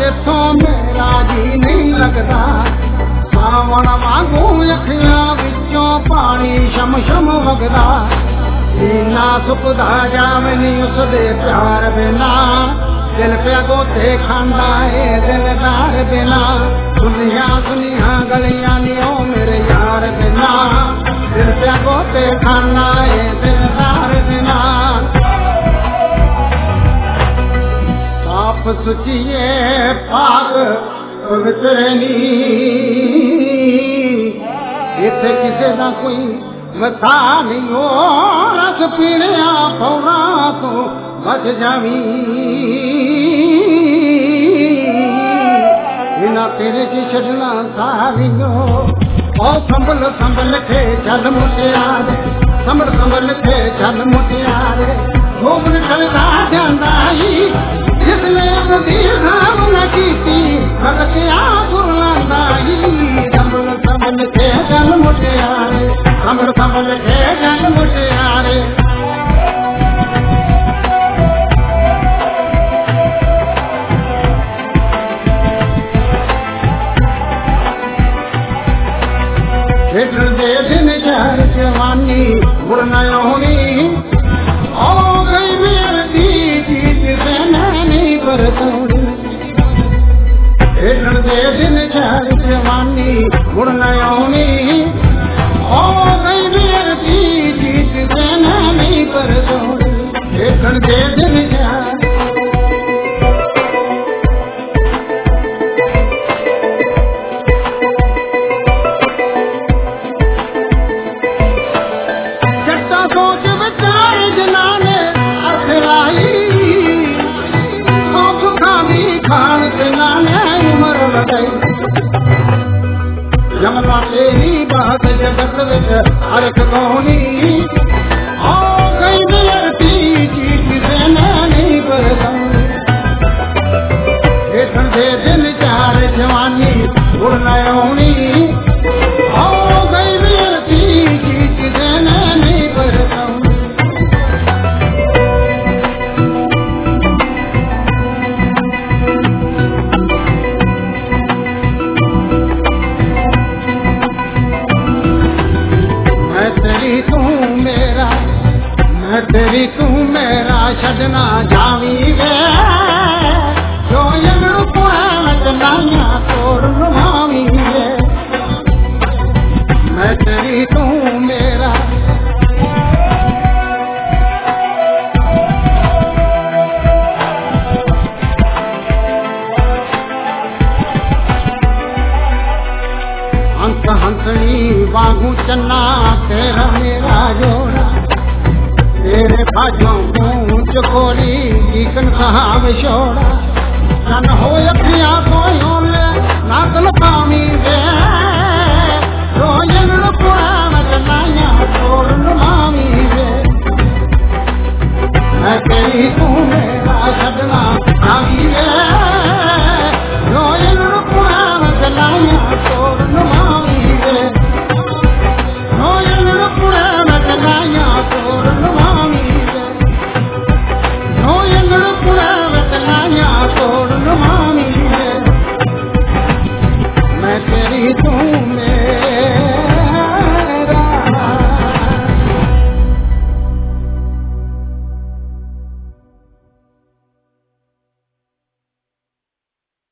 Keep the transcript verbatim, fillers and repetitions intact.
तो मेरा जी नहीं लगता सावण वांगू अखियां विचों पानी शम शम वगदा सीना सुकदा जावनी उसदे प्यार बिना दिल पे गोते खांदा है दिलदार बिना दुनिया दुनिया गलियां नियो मेरे यार बिना दिल पे गोते खांदा है दिलदार बिना साफ सुचिए पाक पवित्र नी इथे किसे दा कोई मथा नहीं हो रस पीने पौरा तो बच जावी बिना तेरे की छड़ना सारियो ओ संभल संभल के चल मुटियारे संभल संभल के चल मुटियारे घूमन चलता जांदा ही जिसने अपनी राम न कीती भगतिया सुरलांदा ही संभल संभल के चल मुटियारे संभल संभल के चल मुटियारे दे दिन चार जवानी बुरना होनी ओ गई मेरी जीत से नहीं बरतौड़ी दे दिन चार जवानी बुरना होनी ओ गई मेरी जीत से नहीं बरतौड़ी दे दिन चार जमला तेरी बात जगत विच हरक कोनी हो गई मेरी जीत से नहीं बरतौड़ी देखन दे दिन चार जवानी उड़ना होनी हो गई मेरी जीत से नहीं बरतौड़ी तेरी तू मेरा छड़ना जावी वे जो यंगड़ू पुराना तोड़ लुभावी वे मैं तेरी तू मेरा हंस हंसनी वांगू चन्ना तेरा मेरा जोड़ा तेरे भाजों को चकोरी चिकन कहा विछोड़ा